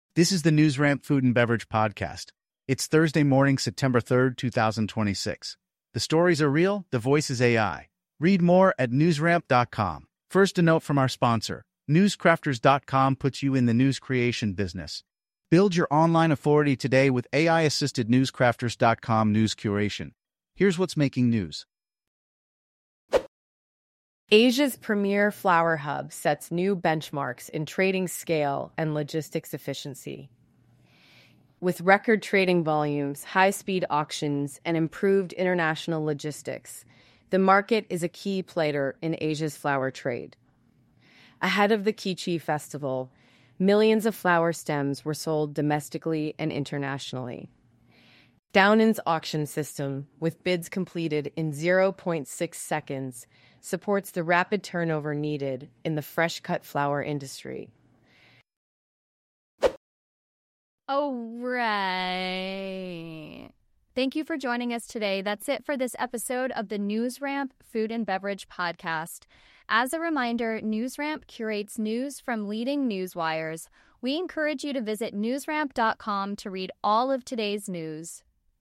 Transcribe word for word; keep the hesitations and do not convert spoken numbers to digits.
This is the NewsRamp Food and Beverage Podcast. It's Thursday morning, September third, two thousand twenty-six. The stories are real, the voice is A I. Read more at newsramp dot com. First, a note from our sponsor. newscrafters dot com puts you in the news creation business. Build your online authority today with A I-assisted newscrafters dot com news curation. Here's what's making news. Asia's premier flower hub sets new benchmarks in trading scale and logistics efficiency. With record trading volumes, high-speed auctions, and improved international logistics, the market is a key player in Asia's flower trade. Ahead of the Kitchi Festival, millions of flower stems were sold domestically and internationally. Downan's auction system, with bids completed in zero point six seconds, supports the rapid turnover needed in the fresh-cut flower industry. Oh, right. Thank you for joining us today. That's it for this episode of the NewsRamp Food and Beverage Podcast. As a reminder, NewsRamp curates news from leading news wires. We encourage you to visit newsramp dot com to read all of today's news.